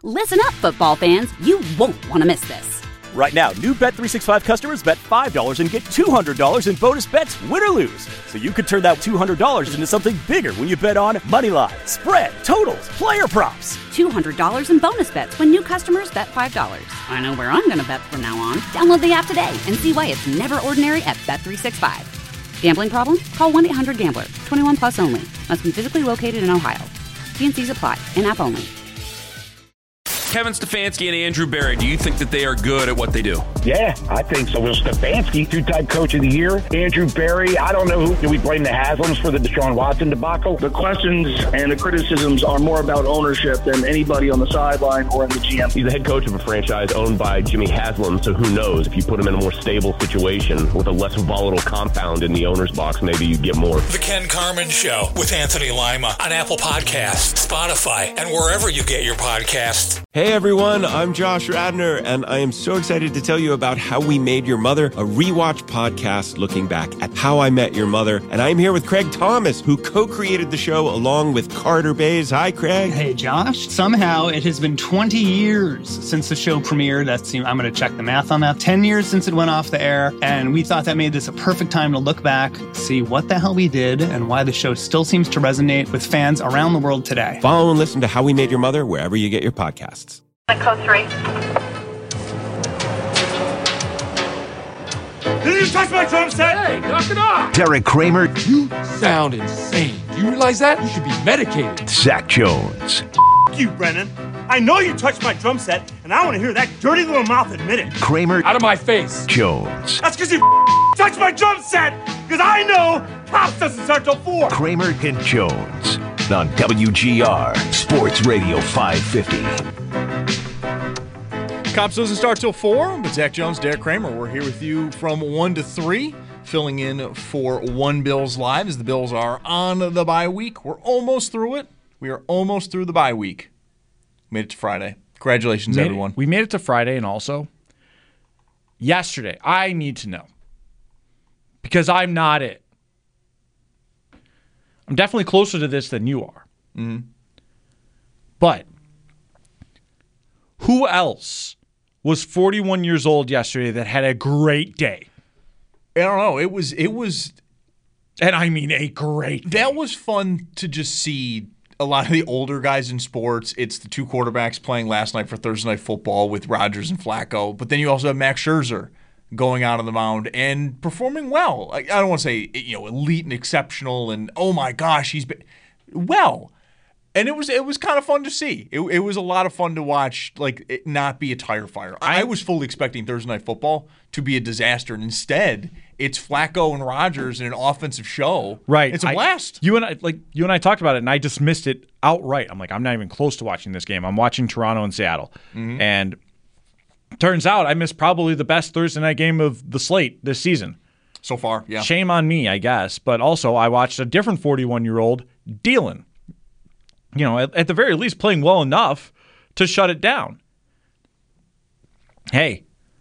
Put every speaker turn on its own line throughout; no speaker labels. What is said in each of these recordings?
Listen up, football fans. You won't want to miss this.
Right now, new Bet365 customers bet $5 and get $200 in bonus bets, win or lose. So you could turn that $200 into something bigger when you bet on money line, spread, totals, player props.
$200 in bonus bets when new customers bet $5. I know where I'm going to bet from now on. Download the app today and see why it's never ordinary at Bet365. Gambling problem? Call 1-800-GAMBLER. 21 plus only. Must be physically located in Ohio. T&Cs apply. In-app only.
Kevin Stefanski and Andrew Berry, do you think that they are good at what they do?
Yeah, I think so. Well, Stefanski, two-time coach of the year. Andrew Berry, I don't know who. Do we blame the Haslams for the Deshaun Watson debacle?
The questions and the criticisms are more about ownership than anybody on the sideline or in the GM.
He's the head coach of a franchise owned by Jimmy Haslam, so who knows? If you put him in a more stable situation with a less volatile compound in the owner's box, maybe you'd get more.
The Ken Carman Show with Anthony Lima on Apple Podcasts, Spotify, and wherever you get your podcasts.
Hey everyone, I'm Josh Radner, and I am so excited to tell you about How We Made Your Mother, a rewatch podcast looking back at How I Met Your Mother. And I'm here with Craig Thomas, who co-created the show along with Carter Bays. Hi, Craig.
Hey, Josh. Somehow it has been 20 years since the show premiered. I'm going to check the math on that. 10 years since it went off the air, and we thought that made this a perfect time to look back, see what the hell we did, and why the show still seems to resonate with fans around the world today.
Follow and listen to How We Made Your Mother wherever you get your podcasts.
Code 3.
Did you touch my drum set?
Hey, knock it off!
Derek Kramer.
You sound insane. Do you realize that? You should be medicated.
Zach Jones.
You, Brennan. I know you touched my drum set, and I want to hear that dirty little mouth admit it.
Kramer.
Out of my face.
Jones.
That's because you touched my drum set, because I know Pops doesn't start till 4.
Kramer and Jones on WGR Sports Radio 550.
Cops doesn't start till 4, but Zach Jones, Derek Kramer, we're here with you from 1 to 3, filling in for One Bills Live as the Bills are on the bye week. We're almost through it. We are almost through the bye week. Made it to Friday. Congratulations, everyone.
We made it to Friday, and also, yesterday, I need to know, because I'm not it. I'm definitely closer to this than you are.
Mm-hmm.
But who else was 41 years old yesterday that had a great day?
I don't know. It was,
and I mean a great day.
That was fun to just see a lot of the older guys in sports. It's the two quarterbacks playing last night for Thursday Night Football with Rodgers and Flacco. But then you also have Max Scherzer going out on the mound and performing well. I don't want to say elite and exceptional and oh my gosh, he's been well. And it was kind of fun to see. It was a lot of fun to watch, like, it not be a tire fire. I was fully expecting Thursday Night Football to be a disaster, and instead, it's Flacco and Rodgers in an offensive show.
Right.
It's a blast.
You and I talked about it, and I dismissed it outright. I'm like, I'm not even close to watching this game. I'm watching Toronto and Seattle. Mm-hmm. And turns out I missed probably the best Thursday night game of the slate this season.
So far, yeah.
Shame on me, I guess. But also, I watched a different 41-year-old dealing. At the very least, playing well enough to shut it down. Hey,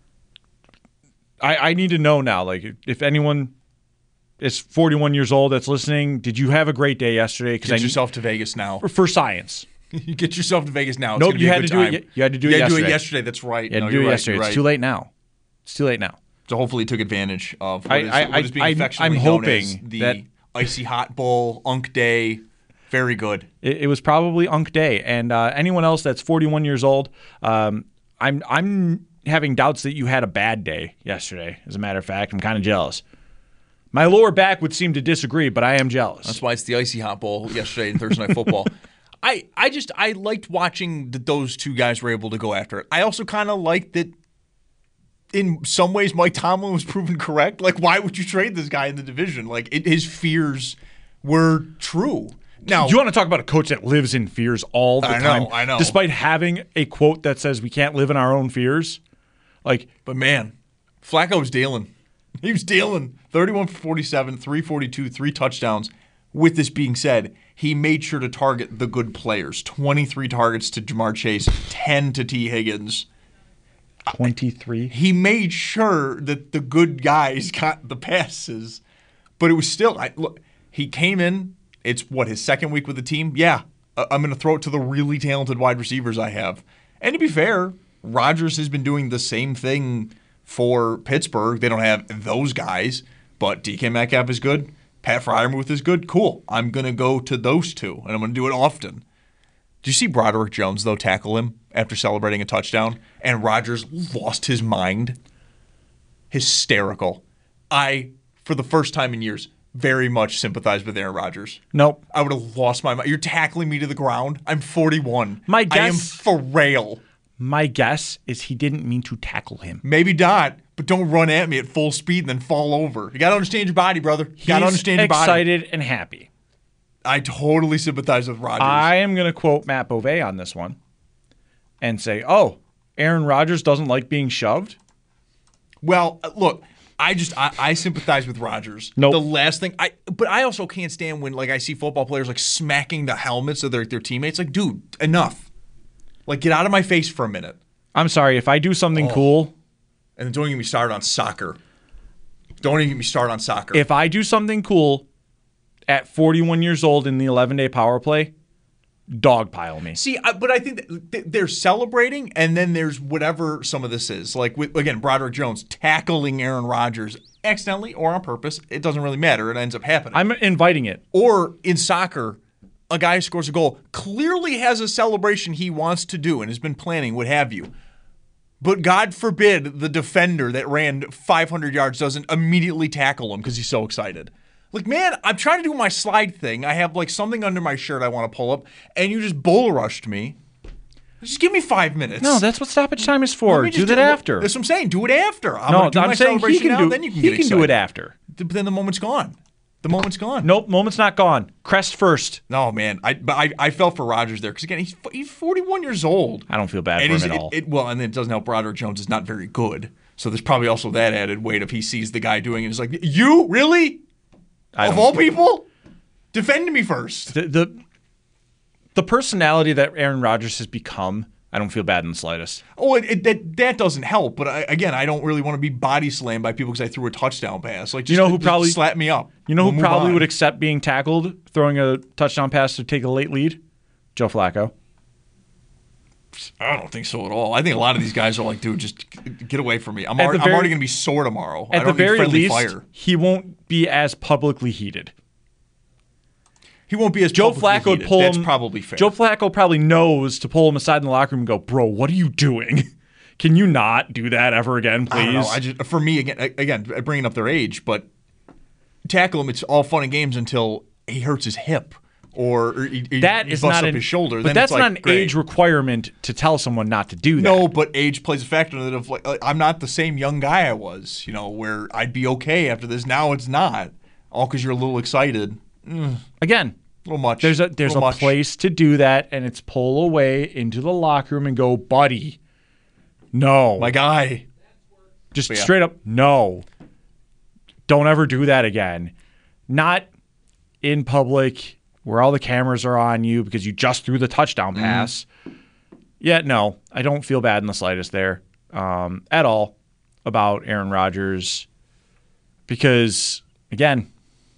I need to know now, like, if anyone is 41 years old that's listening, did you have a great day yesterday?
Get yourself to Vegas now.
For science.
You get yourself to Vegas now.
Nope, you had to do it. You had to do it yesterday.
That's right.
You had to do it yesterday. It's too late now.
So hopefully you took advantage of what is being affectionately
I'm
known
hoping
as the
that
Icy Hot Bowl, Unk Day. Very good.
It was probably Unk Day. And anyone else that's 41 years old, I'm having doubts that you had a bad day yesterday. As a matter of fact, I'm kind of jealous. My lower back would seem to disagree, but I am jealous.
That's why it's the Icy Hot Bowl yesterday in Thursday Night Football. I liked watching that those two guys were able to go after it. I also kind of liked that in some ways Mike Tomlin was proven correct. Like, why would you trade this guy in the division? Like, his fears were true. Now,
do you want to talk about a coach that lives in fears all the time?
I know.
Despite having a quote that says we can't live in our own fears.
But man, Flacco was dealing. He was dealing. 31 for 47, 342, 3 touchdowns. With this being said, he made sure to target the good players. 23 targets to Jamar Chase, 10 to T. Higgins.
23?
He made sure that the good guys got the passes. But it was still, look, he came in. It's his second week with the team? Yeah. I'm going to throw it to the really talented wide receivers I have. And to be fair, Rodgers has been doing the same thing for Pittsburgh. They don't have those guys, but DK Metcalf is good. Pat Freiermuth is good. Cool. I'm going to go to those two, and I'm going to do it often. Did you see Broderick Jones, though, tackle him after celebrating a touchdown? And Rodgers lost his mind. Hysterical. I, for the first time in years, very much sympathize with Aaron Rodgers.
Nope.
I would have lost my mind. You're tackling me to the ground. I'm 41.
My guess,
I am frail.
My guess is he didn't mean to tackle him.
Maybe not, but don't run at me at full speed and then fall over. You got to understand your body, brother. You got to understand your body.
He's excited and happy.
I totally sympathize with Rodgers.
I am going to quote Matt Beauvais on this one and say, Aaron Rodgers doesn't like being shoved?
Well, look, I sympathize with Rodgers.
Nope.
The last thing, but I also can't stand when I see football players smacking the helmets of their teammates. Dude, enough. Get out of my face for a minute.
I'm sorry, if I do something cool.
And don't even get me started on soccer. Don't even get me started on soccer.
If I do something cool at 41 years old in the 11-day power play, dogpile me.
See, but I think they're celebrating, and then there's whatever some of this is. Again, Broderick Jones tackling Aaron Rodgers accidentally or on purpose. It doesn't really matter. It ends up happening.
I'm inviting it.
Or in soccer, a guy who scores a goal clearly has a celebration he wants to do and has been planning, what have you. But God forbid the defender that ran 500 yards doesn't immediately tackle him because he's so excited. Man, I'm trying to do my slide thing. I have something under my shirt I want to pull up, and you just bull rushed me. Just give me 5 minutes.
No, that's what stoppage time is for. Do that after.
That's what I'm saying. Do it after.
I'm saying he can do it after.
But then the moment's gone. The moment's gone.
Nope, moment's not gone. Crest first.
No, man. I felt for Rodgers there because, again, he's 41 years old.
I don't feel bad for him at all.
Well, and then it doesn't help Broderick Jones is not very good. So there's probably also that added weight if he sees the guy doing it. It's you? Really? Of all people? Defend me first.
The personality that Aaron Rodgers has become, I don't feel bad in the slightest.
Oh, that doesn't help. But I don't really want to be body slammed by people because I threw a touchdown pass. Just slap me up.
You know who probably would accept being tackled, throwing a touchdown pass to take a late lead? Joe Flacco.
I don't think so at all. I think a lot of these guys are dude, just get away from me. I'm already going to be sore tomorrow.
At the very least, he won't be as publicly heated.
He won't be as
Joe
publicly
Flacco
heated. That's probably fair.
Joe Flacco probably knows to pull him aside in the locker room and go, bro, what are you doing? Can you not do that ever again, please?
I don't know. For me, again, bringing up their age, but tackle him, it's all fun and games until he hurts his hip. Or he busts up his shoulder.
But that's not an age requirement to tell someone not to do that.
No, but age plays a factor in it. I'm not the same young guy I was, where I'd be okay after this. Now it's not. All because you're a little excited.
Again,
a little much.
There's a place to do that, and it's pull away into the locker room and go, buddy, no.
My guy.
Just straight up, no. Don't ever do that again. Not in public where all the cameras are on you because you just threw the touchdown pass. Yeah, no, I don't feel bad in the slightest there at all about Aaron Rodgers because, again,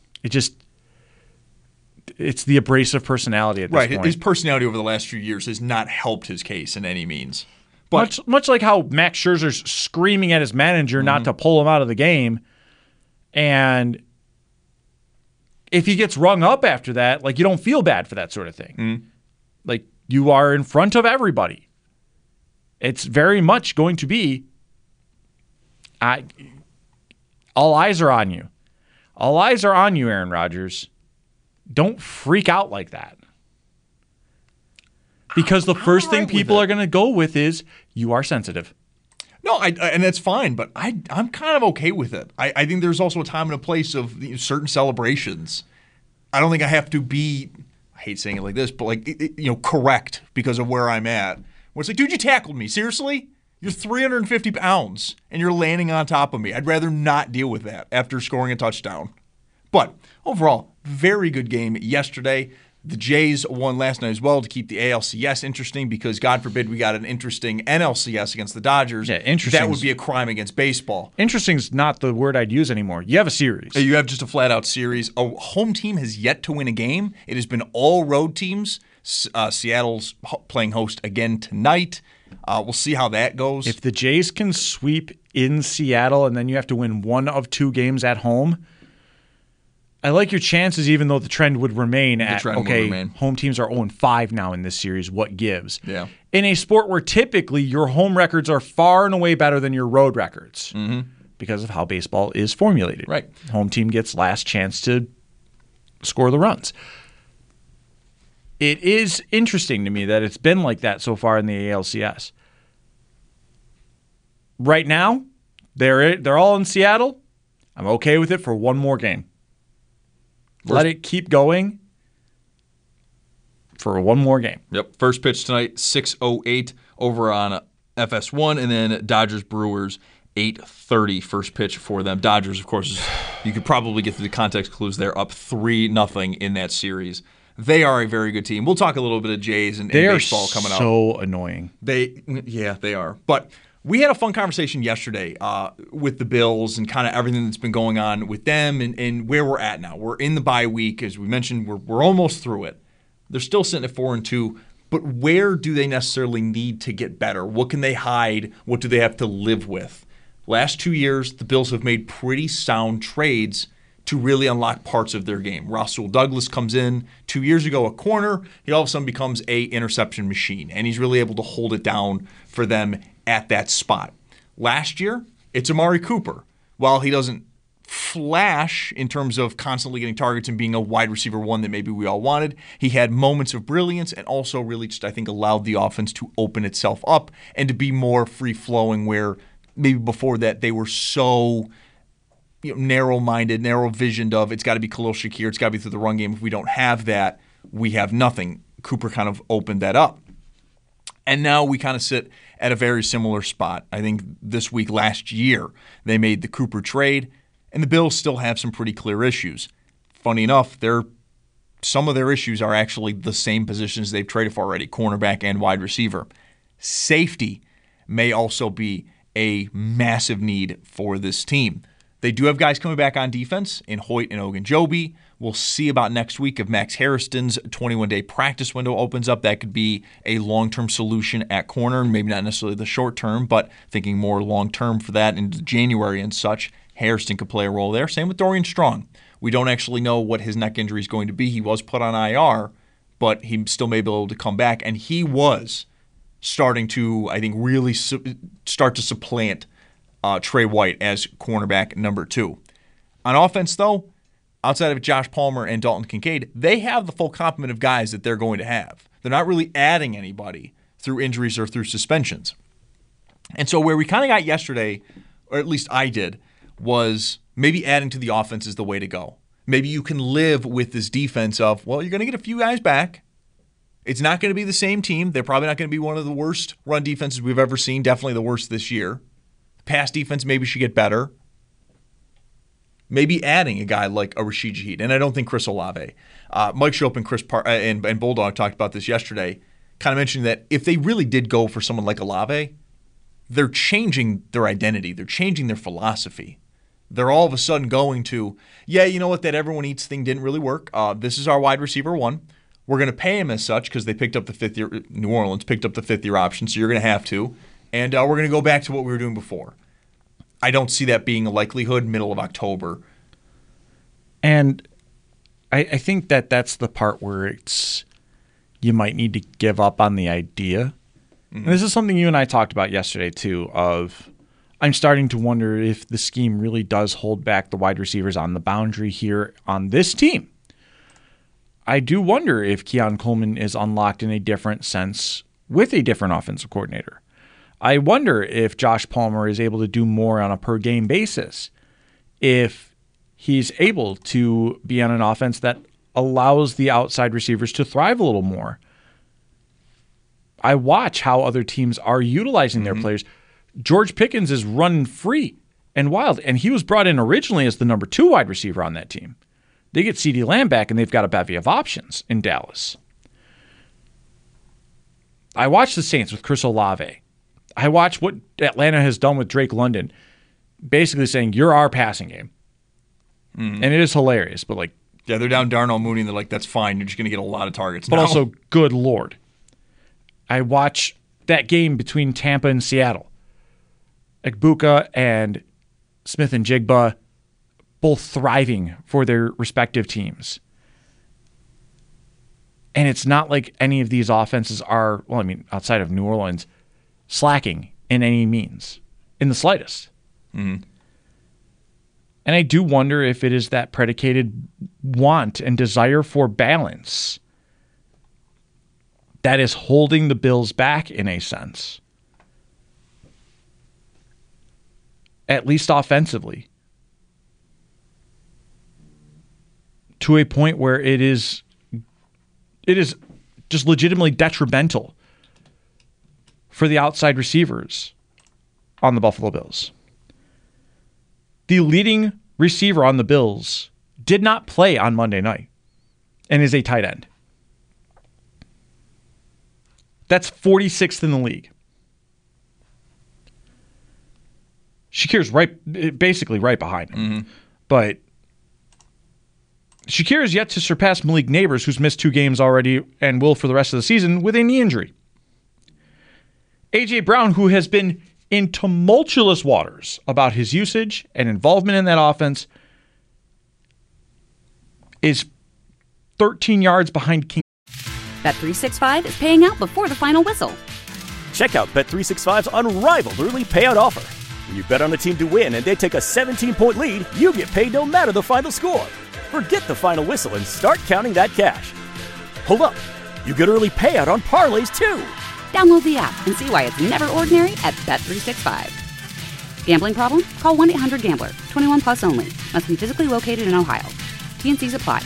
it's the abrasive personality at this point.
His personality over the last few years has not helped his case in any means. But
much like how Max Scherzer's screaming at his manager not to pull him out of the game, and if he gets rung up after that, you don't feel bad for that sort of thing. You are in front of everybody. It's very much going to be all eyes are on you. All eyes are on you, Aaron Rodgers. Don't freak out like that. Because the first thing people are going to go with is you are sensitive.
No, and that's fine, but I'm kind of okay with it. I think there's also a time and a place of certain celebrations. I don't think I have to be, I hate saying it like this, but correct because of where I'm at. Where it's dude, you tackled me. Seriously? You're 350 pounds, and you're landing on top of me. I'd rather not deal with that after scoring a touchdown. But overall, very good game yesterday. The Jays won last night as well to keep the ALCS interesting because, God forbid, we got an interesting NLCS against the Dodgers.
Yeah, interesting.
That would be a crime against baseball.
Interesting's not the word I'd use anymore. You have a series.
You have just a flat-out series. A home team has yet to win a game. It has been all road teams. Seattle's playing host again tonight. We'll see how that goes.
If the Jays can sweep in Seattle and then you have to win one of 2 games at home, I like your chances, even though the trend would remain home teams are 0-5 now in this series. What gives?
Yeah.
In a sport where typically your home records are far and away better than your road records because of how baseball is formulated.
Right.
Home team gets last chance to score the runs. It is interesting to me that it's been like that so far in the ALCS. Right now, they're all in Seattle. I'm okay with it for one more game. Let it keep going for one more game.
Yep. First pitch tonight, 6:08 over on FS1, and then Dodgers-Brewers, 8:30 first pitch for them. Dodgers, of course, you could probably get through the context clues. They're up 3-0 in that series. They are a very good team. We'll talk a little bit of Jays and baseball coming up.
They are so annoying.
They are. But we had a fun conversation yesterday with the Bills and kind of everything that's been going on with them and where we're at now. We're in the bye week. As we mentioned, we're almost through it. They're still sitting at 4-2, but where do they necessarily need to get better? What can they hide? What do they have to live with? Last 2 years, the Bills have made pretty sound trades to really unlock parts of their game. Rasul Douglas comes in 2 years ago, a corner. He all of a sudden becomes a interception machine, and he's really able to hold it down for them at that spot. Last year, it's Amari Cooper. While he doesn't flash in terms of constantly getting targets and being a wide receiver one that maybe we all wanted, he had moments of brilliance and also really just, I think, allowed the offense to open itself up and to be more free-flowing where maybe before that they were so narrow-minded, narrow-visioned of it's got to be Khalil Shakir, it's got to be through the run game. If we don't have that, we have nothing. Cooper kind of opened that up. And now we kind of sit at a very similar spot. I think this week last year they made the Cooper trade, and the Bills still have some pretty clear issues. Funny enough, some of their issues are actually the same positions they've traded for already, cornerback and wide receiver. Safety may also be a massive need for this team. They do have guys coming back on defense in Hoyt and Ogunjobi. We'll see about next week if Max Harrison's 21-day practice window opens up. That could be a long-term solution at corner, maybe not necessarily the short-term, but thinking more long-term for that into January and such. Harrison could play a role there. Same with Dorian Strong. We don't actually know what his neck injury is going to be. He was put on IR, but he still may be able to come back, and he was starting to, I think, really start to supplant Trey White as cornerback number 2. On offense, though, outside of Josh Palmer and Dalton Kincaid, they have the full complement of guys that they're going to have. They're not really adding anybody through injuries or through suspensions. And so where we kind of got yesterday, or at least I did, was maybe adding to the offense is the way to go. Maybe you can live with this defense of, well, you're going to get a few guys back. It's not going to be the same team. They're probably not going to be one of the worst run defenses we've ever seen, definitely the worst this year. Pass defense maybe should get better. Maybe adding a guy like a Rashid Shaheed, and I don't think Chris Olave. Mike Schopp and and Bulldog talked about this yesterday, kind of mentioning that if they really did go for someone like Olave, they're changing their identity. They're changing their philosophy. They're all of a sudden going to, yeah, you know what, that everyone eats thing didn't really work. This is our wide receiver 1. We're going to pay him as such because they picked up the 5th year, New Orleans picked up the 5th year option, so you're going to have to. And we're going to go back to what we were doing before. I don't see that being a likelihood middle of October.
And I think that's the part where you might need to give up on the idea. Mm-hmm. And this is something you and I talked about yesterday too, of I'm starting to wonder if the scheme really does hold back the wide receivers on the boundary here on this team. I do wonder if Keon Coleman is unlocked in a different sense with a different offensive coordinator. I wonder if Josh Palmer is able to do more on a per-game basis, if he's able to be on an offense that allows the outside receivers to thrive a little more. I watch how other teams are utilizing their players. George Pickens is running free and wild, and he was brought in originally as the number 2 wide receiver on that team. They get CeeDee Lamb back, and they've got a bevy of options in Dallas. I watch the Saints with Chris Olave. I watch what Atlanta has done with Drake London, basically saying, you're our passing game. And it is hilarious, but
yeah, they're down Darnell Mooney, and they're like, that's fine. You're just going to get a lot of targets
but
now.
Also, good Lord. I watch that game between Tampa and Seattle. Egbuka and Smith and Jigba both thriving for their respective teams. And it's not like any of these offenses are, well, I mean, outside of New Orleans, slacking in any means, in the slightest.
Mm-hmm.
And I do wonder if it is that predicated want and desire for balance that is holding the Bills back in a sense. At least offensively. To a point where it is just legitimately detrimental for the outside receivers on the Buffalo Bills. The leading receiver on the Bills did not play on Monday night and is a tight end. That's 46th in the league. Shakir's basically right behind him.
Mm-hmm.
But Shakir is yet to surpass Malik Neighbors, who's missed 2 games already and will for the rest of the season with a knee injury. A.J. Brown, who has been in tumultuous waters about his usage and involvement in that offense, is 13 yards behind King.
Bet365 is paying out before the final whistle.
Check out Bet365's unrivaled early payout offer. When you bet on a team to win and they take a 17-point lead, you get paid no matter the final score. Forget the final whistle and start counting that cash. Hold up. You get early payout on parlays, too.
Download the app and see why it's never ordinary at Bet365. Gambling problem? Call 1-800-GAMBLER. 21 plus only. Must be physically located in Ohio. T&Cs apply.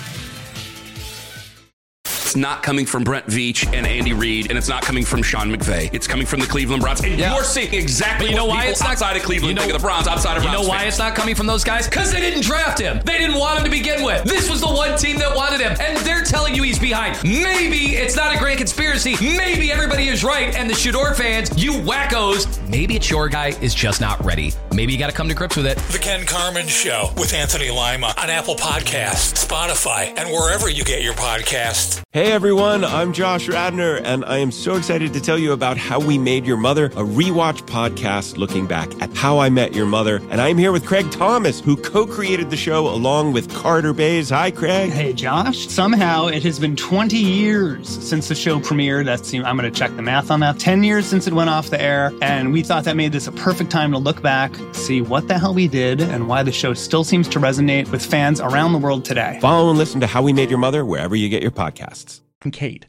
It's not coming from Brent Veach and Andy Reid, and it's not coming from Sean McVay. It's coming from the Cleveland Browns. And you're seeing exactly what people outside of Cleveland think of the Browns, outside of Browns.
You know why it's not coming from those guys? Because they didn't draft him. They didn't want him to begin with. This was the one team that wanted him, and they're telling you he's behind. Maybe it's not a grand conspiracy. Maybe everybody is right, and the Shador fans, you wackos, maybe it's your guy is just not ready. Maybe you got to come to grips with it.
The Ken Carman Show with Anthony Lima on Apple Podcasts, Spotify, and wherever you get your podcasts.
Hey everyone, I'm Josh Radner, and I am so excited to tell you about How We Made Your Mother, a rewatch podcast looking back at How I Met Your Mother. And I'm here with Craig Thomas, who co-created the show along with Carter Bays. Hi, Craig.
Hey, Josh. Somehow it has been 20 years since the show premiered. I'm going to check the math on that. 10 years since it went off the air, and we thought that made this a perfect time to look back, see what the hell we did, and why the show still seems to resonate with fans around the world today.
Follow and listen to How We Made Your Mother wherever you get your podcasts.
Kincaid.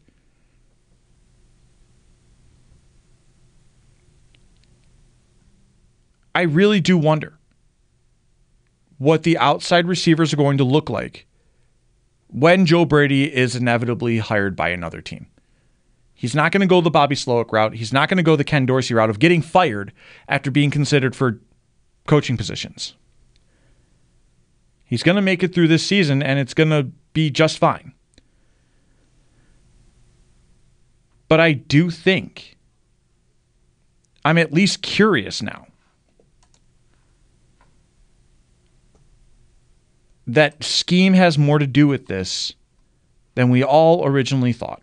I really do wonder what the outside receivers are going to look like when Joe Brady is inevitably hired by another team. He's not going to go the Bobby Slowick route. He's not going to go the Ken Dorsey route of getting fired after being considered for coaching positions. He's going to make it through this season, and it's going to be just fine. But I do think I'm at least curious now that scheme has more to do with this than we all originally thought.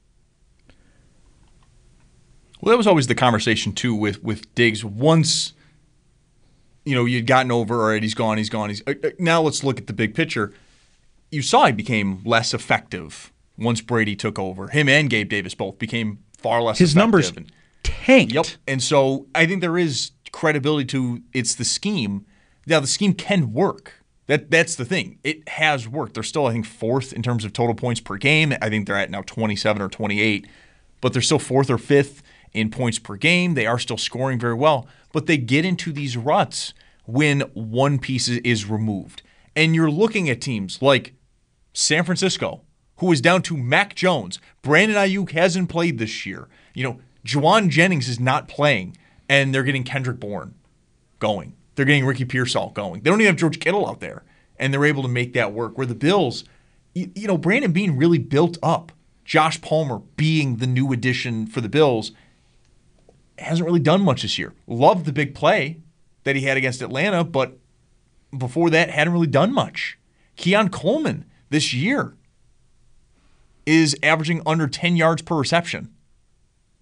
Well, that was always the conversation, too, with Diggs. Once, you'd gotten over, all right, he's gone. Now let's look at the big picture. You saw he became less effective once Brady took over. Him and Gabe Davis both became far less
His
effective.
numbers tanked.
Yep. And so I think there is credibility to it's the scheme. Now, the scheme can work. That's the thing. It has worked. They're still, I think, 4th in terms of total points per game. I think they're at now 27 or 28. But they're still 4th or 5th in points per game. They are still scoring very well. But they get into these ruts when one piece is removed. And you're looking at teams like San Francisco, who is down to Mac Jones. Brandon Ayuk hasn't played this year. Juwan Jennings is not playing, and they're getting Kendrick Bourne going. They're getting Ricky Pearsall going. They don't even have George Kittle out there, and they're able to make that work. Where the Bills, Brandon Beane really built up. Josh Palmer being the new addition for the Bills hasn't really done much this year. Loved the big play that he had against Atlanta, but before that hadn't really done much. Keon Coleman this year is averaging under 10 yards per reception.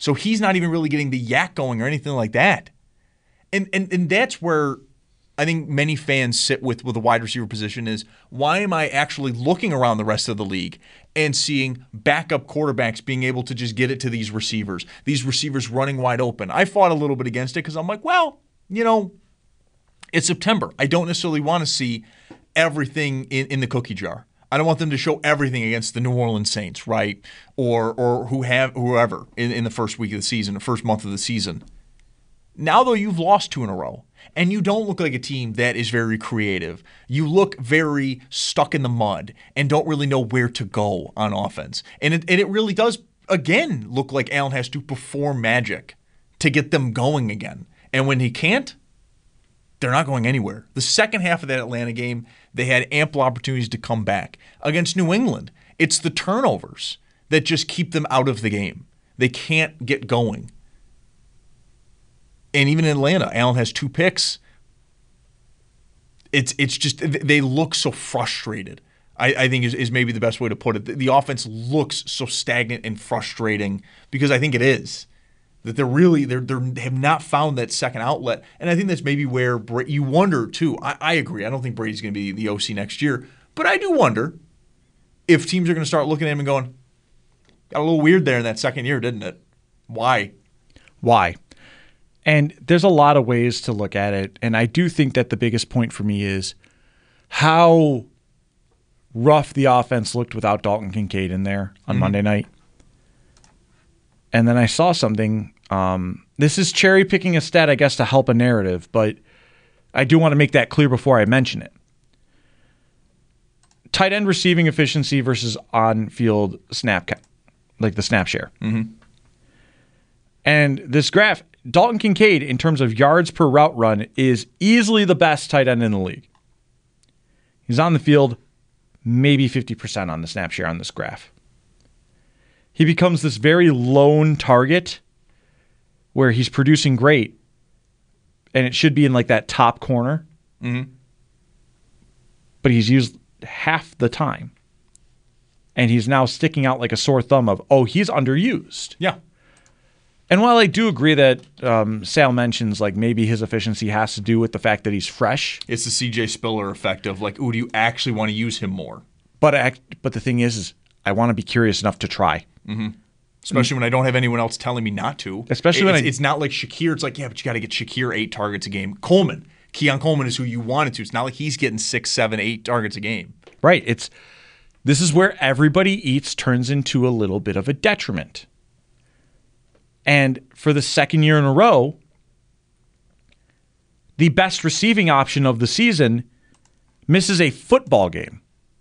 So he's not even really getting the yak going or anything like that. And that's where I think many fans sit with the wide receiver position is, why am I actually looking around the rest of the league and seeing backup quarterbacks being able to just get it to these receivers running wide open? I fought a little bit against it because I'm like, well, it's September. I don't necessarily want to see everything in the cookie jar. I don't want them to show everything against the New Orleans Saints, right? Or whoever in the first week of the season, the first month of the season. Now, though, you've lost 2 in a row, and you don't look like a team that is very creative. You look very stuck in the mud and don't really know where to go on offense. And it really does, again, look like Allen has to perform magic to get them going again. And when he can't, they're not going anywhere. The second half of that Atlanta game, they had ample opportunities to come back. Against New England, it's the turnovers that just keep them out of the game. They can't get going. And even in Atlanta, Allen has 2 picks. It's just they look so frustrated, I think is maybe the best way to put it. The offense looks so stagnant and frustrating because I think it is. That they have not found that second outlet. And I think that's maybe where you wonder, too. I agree. I don't think Brady's going to be the OC next year. But I do wonder if teams are going to start looking at him and going, got a little weird there in that second year, didn't it? Why?
And there's a lot of ways to look at it. And I do think that the biggest point for me is how rough the offense looked without Dalton Kincaid in there on Monday night. And then I saw something. This is cherry picking a stat, I guess, to help a narrative, but I do want to make that clear before I mention it. Tight end receiving efficiency versus on-field snap count, like the snap share.
Mm-hmm.
And this graph, Dalton Kincaid, in terms of yards per route run, is easily the best tight end in the league. He's on the field maybe 50% on the snap share on this graph. He becomes this very lone target where he's producing great, and it should be in like that top corner.
Mm-hmm.
But he's used half the time. And he's now sticking out like a sore thumb of, he's underused.
Yeah.
And while I do agree that Sal mentions like maybe his efficiency has to do with the fact that he's fresh.
It's the CJ Spiller effect of like, do you actually want to use him more?
But the thing is I want to be curious enough to try.
Mm-hmm. Especially when I don't have anyone else telling me not to.
Especially when
it's not like Shakir. It's like, yeah, but you got to get Shakir 8 targets a game. Keon Coleman is who you wanted to. It's not like he's getting 6, 7, 8 targets a game.
Right. This is where everybody eats turns into a little bit of a detriment. And for the second year in a row, the best receiving option of the season misses a football game.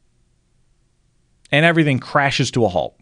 And everything crashes to a halt.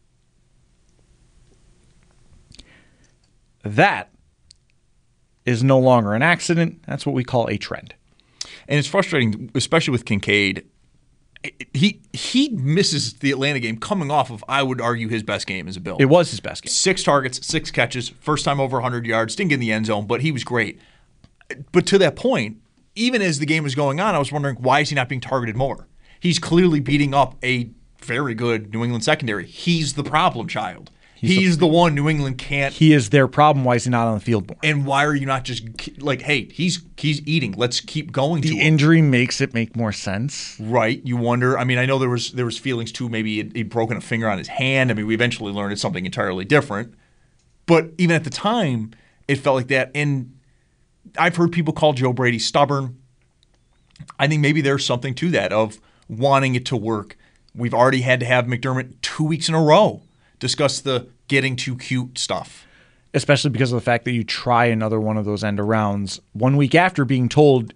That is no longer an accident. That's what we call a trend.
And it's frustrating, especially with Kincaid. He misses the Atlanta game coming off of, I would argue, his best game as a Bill.
It was his best game.
6 targets, 6 catches, first time over 100 yards, didn't get in the end zone, but he was great. But to that point, even as the game was going on, I was wondering, why is he not being targeted more? He's clearly beating up a very good New England secondary. He's the problem child. He's the one New England can't.
He is their problem. Why is he not on the field more?
And why are you not just like, hey, he's eating. Let's keep going to him.
The injury makes it make more sense.
Right. You wonder. I mean, I know there was feelings too. Maybe he'd broken a finger on his hand. I mean, we eventually learned it's something entirely different. But even at the time, it felt like that. And I've heard people call Joe Brady stubborn. I think maybe there's something to that of wanting it to work. We've already had to have McDermott 2 weeks in a row discuss the getting too cute stuff.
Especially because of the fact that you try another one of those end arounds 1 week after being told,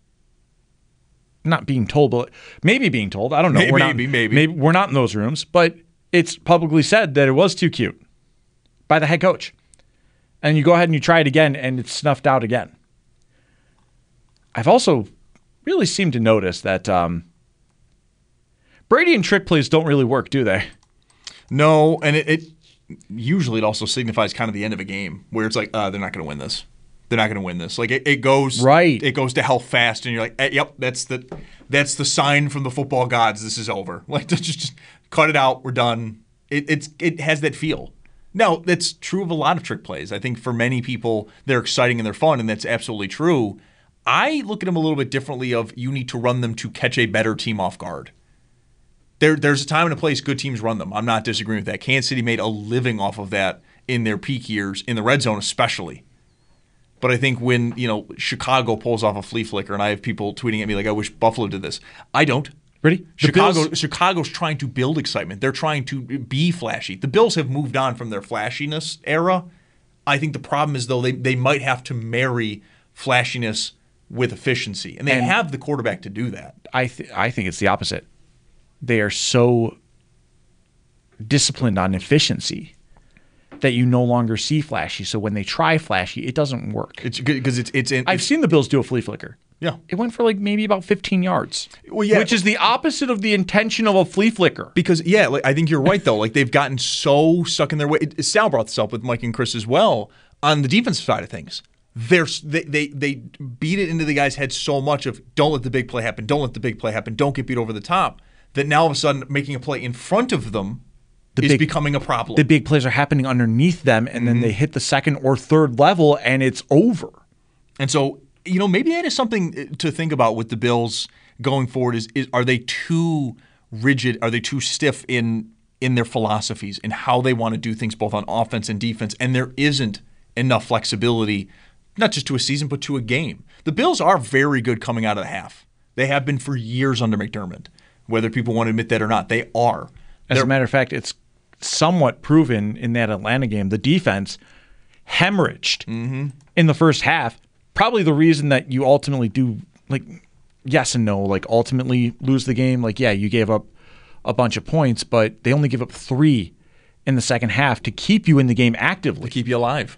not being told, but maybe being told. I don't know.
Maybe.
We're not in those rooms, but it's publicly said that it was too cute by the head coach. And you go ahead and you try it again, and it's snuffed out again. I've also really seemed to notice that Brady and trick plays don't really work, do they?
No, and it usually it also signifies kind of the end of a game where it's like, they're not going to win this. They're not going to win this. Like it goes
right.
It goes to hell fast, and you're like, yep, that's the sign from the football gods. This is over. Like just cut it out. We're done. It has that feel. Now, that's true of a lot of trick plays. I think for many people, they're exciting and they're fun, and that's absolutely true. I look at them a little bit differently of you need to run them to catch a better team off guard. There's a time and a place good teams run them. I'm not disagreeing with that. Kansas City made a living off of that in their peak years, in the red zone especially. But I think when, Chicago pulls off a flea flicker, and I have people tweeting at me like, I wish Buffalo did this. I don't.
Really?
Chicago's trying to build excitement. They're trying to be flashy. The Bills have moved on from their flashiness era. I think the problem is, though, they might have to marry flashiness with efficiency. And they have the quarterback to do that.
I think it's the opposite. They are so disciplined on efficiency that you no longer see flashy. So when they try flashy, it doesn't work.
It's good because
I've seen the Bills do a flea flicker.
Yeah.
It went for maybe about 15 yards.
Well, yeah.
Which is the opposite of the intention of a flea flicker.
Because, I think you're right, though. They've gotten so stuck in their way. Sal brought this up with Mike and Chris as well. On the defensive side of things, they beat it into the guy's head so much of don't let the big play happen, don't let the big play happen, don't get beat over the top, that now all of a sudden making a play in front of them is becoming a problem.
The big plays are happening underneath them, and then they hit the second or third level, and it's over.
And so, maybe that is something to think about with the Bills going forward. Is are they too rigid? Are they too stiff in their philosophies and how they want to do things both on offense and defense? And there isn't enough flexibility, not just to a season, but to a game. The Bills are very good coming out of the half. They have been for years under McDermott. Whether people want to admit that or not, they are.
As a matter of fact, it's somewhat proven in that Atlanta game. The defense hemorrhaged in the first half. Probably the reason that you ultimately do, yes and no, ultimately lose the game. You gave up a bunch of points, but they only give up 3 in the second half to keep you in the game actively.
To keep you alive.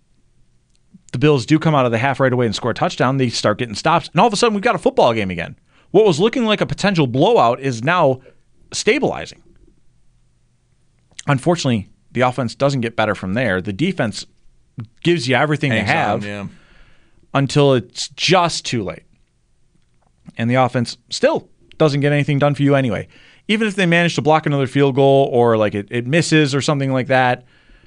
The Bills do come out of the half right away and score a touchdown. They start getting stops, and all of a sudden we've got a football game again. What was looking like a potential blowout is now stabilizing. Unfortunately, the offense doesn't get better from there. The defense gives you everything they have until it's just too late. And the offense still doesn't get anything done for you anyway. Even if they manage to block another field goal or it misses or something like that,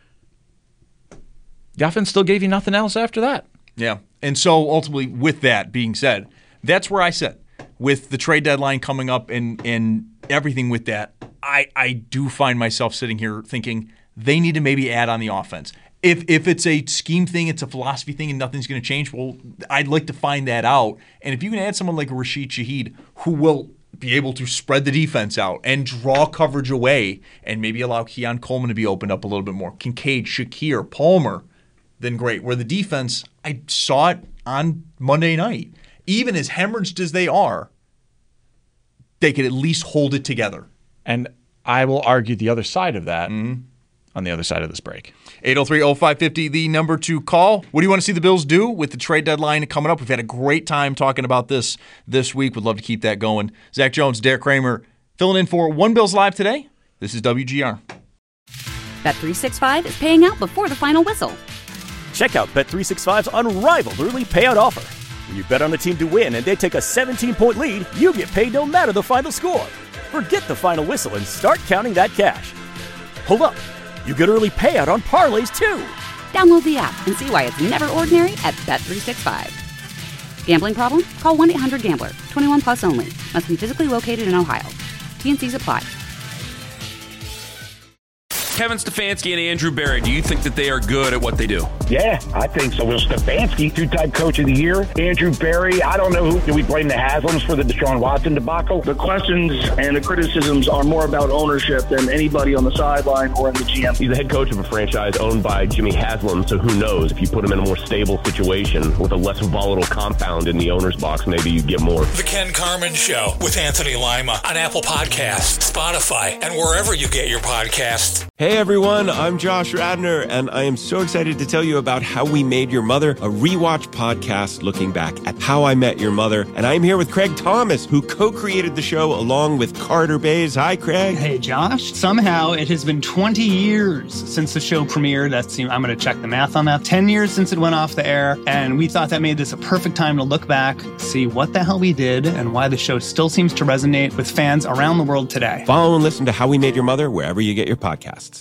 the offense still gave you nothing else after that.
Yeah. And so ultimately, with that being said, that's where I said, with the trade deadline coming up and everything with that, I do find myself sitting here thinking they need to maybe add on the offense. If it's a scheme thing, it's a philosophy thing, and nothing's going to change, well, I'd like to find that out. And if you can add someone like Rashid Shaheed, who will be able to spread the defense out and draw coverage away and maybe allow Keon Coleman to be opened up a little bit more, Kincaid, Shakir, Palmer, then great. Where the defense, I saw it on Monday night. Even as hemorrhaged as they are, they could at least hold it together.
And I will argue the other side of that on the other side of this break.
803-0550, the number to call. What do you want to see the Bills do with the trade deadline coming up? We've had a great time talking about this week. We'd love to keep that going. Zach Jones, Derek Kramer, filling in for One Bills Live today. This is WGR.
Bet365 is paying out before the final whistle.
Check out Bet365's unrivaled early payout offer. When you bet on a team to win and they take a 17-point lead, you get paid no matter the final score. Forget the final whistle and start counting that cash. Hold up. You get early payout on parlays, too.
Download the app and see why it's never ordinary at Bet365. Gambling problem? Call 1-800-GAMBLER. 21 plus only. Must be physically located in Ohio. T&Cs apply.
Kevin Stefanski and Andrew Berry, do you think that they are good at what they do?
Yeah, I think so. Will Stefanski, two-time coach of the year. Andrew Berry, I don't know who. Do we blame the Haslams for the Deshaun Watson debacle?
The questions and the criticisms are more about ownership than anybody on the sideline or in the GM.
He's the head coach of a franchise owned by Jimmy Haslam, so who knows? If you put him in a more stable situation with a less volatile compound in the owner's box, maybe you get more.
The Ken Carman Show with Anthony Lima on Apple Podcasts, Spotify, and wherever you get your podcasts.
Hey everyone, I'm Josh Radner, and I am so excited to tell you about How We Made Your Mother, a rewatch podcast looking back at How I Met Your Mother. And I'm here with Craig Thomas, who co-created the show along with Carter Bays. Hi, Craig.
Hey, Josh. Somehow it has been 20 years since the show premiered. I'm going to check the math on that. 10 years since it went off the air, and we thought that made this a perfect time to look back, see what the hell we did, and why the show still seems to resonate with fans around the world today.
Follow and listen to How We Made Your Mother wherever you get your podcasts.